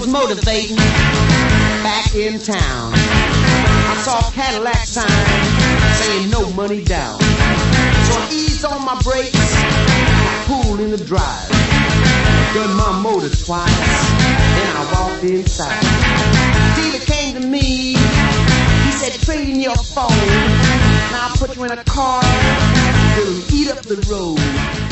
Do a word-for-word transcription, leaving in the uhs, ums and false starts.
was motivating back in town. I saw a Cadillac sign saying no money down. So I eased on my brakes, I pulled in the drive, done my motor twice, then I walked inside. The dealer came to me, he said trade in your phone, and I'll put you in a car, we'll eat up the road.